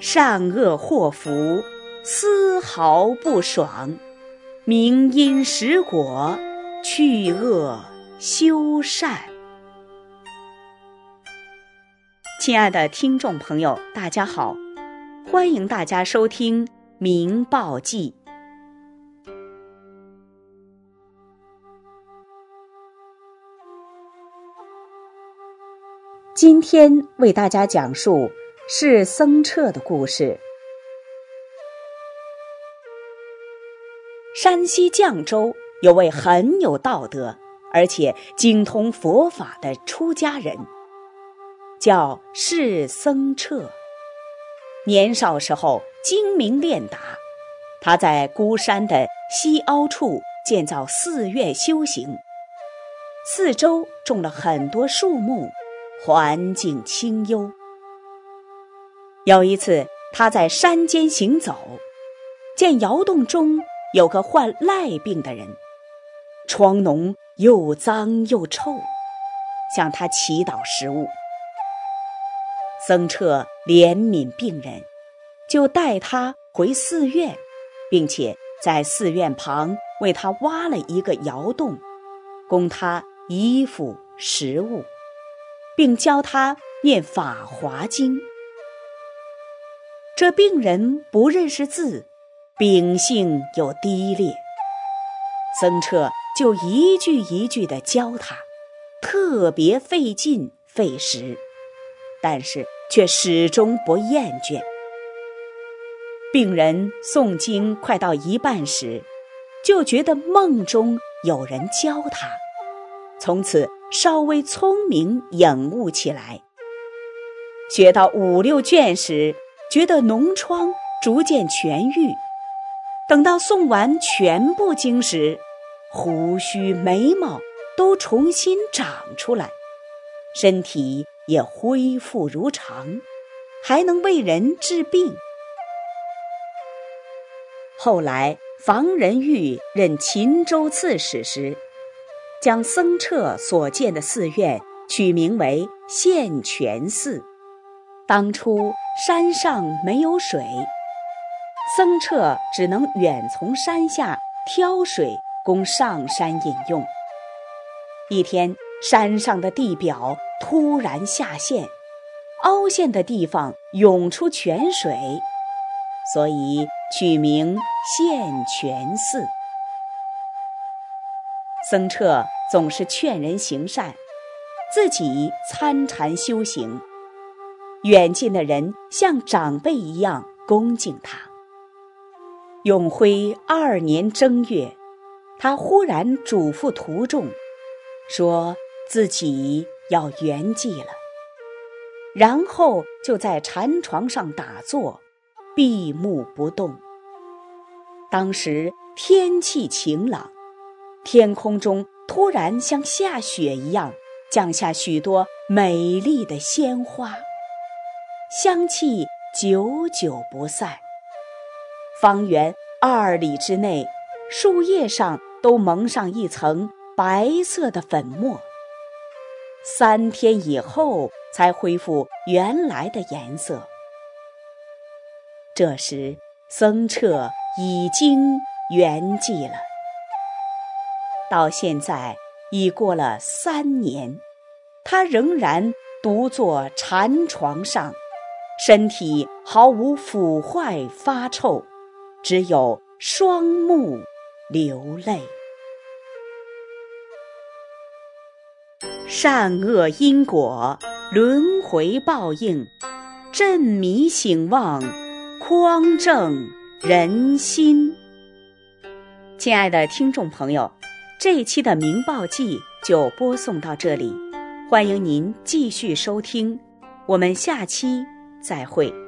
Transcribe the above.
善恶祸福，丝毫不爽。明因实果，去恶修善。亲爱的听众朋友，大家好，欢迎大家收听《明报记》。今天为大家讲述是僧彻的故事。山西绛州有位很有道德，而且精通佛法的出家人，叫是僧彻。年少时候精明练达，他在孤山的西凹处建造寺院修行，四周种了很多树木，环境清幽。有一次，他在山间行走，见窑洞中有个患赖病的人，疮脓又脏又臭，向他祈祷食物。僧彻怜悯病人，就带他回寺院，并且在寺院旁为他挖了一个窑洞，供他衣服食物，并教他念法华经。这病人不认识字，秉性又低劣，僧彻就一句一句地教他，特别费劲费时，但是却始终不厌倦。病人诵经快到一半时，就觉得梦中有人教他，从此稍微聪明颖悟起来。学到5、6卷时，觉得脓疮逐渐痊愈。等到诵完全部经时，胡须眉毛都重新长出来，身体也恢复如常，还能为人治病。后来房仁玉任秦州刺史时，将僧彻所建的寺院取名为献泉寺。当初山上没有水，僧彻只能远从山下挑水供上山饮用。一天，山上的地表突然下陷，凹陷的地方涌出泉水，所以取名献泉寺。僧彻总是劝人行善，自己参禅修行，远近的人像长辈一样恭敬他。永徽2年正月，他忽然嘱咐徒众，说自己要圆寂了，然后就在禅床上打坐，闭目不动。当时天气晴朗，天空中突然像下雪一样降下许多美丽的鲜花，香气久久不散。方圆2里之内，树叶上都蒙上一层白色的粉末，3天以后才恢复原来的颜色。这时僧彻已经圆寂了。到现在已过了3年，他仍然独坐禅床上，身体毫无腐坏发臭，只有双目流泪。善恶因果，轮回报应，振迷醒望，匡正人心。亲爱的听众朋友，这一期的《明报记》就播送到这里，欢迎您继续收听，我们下期再会。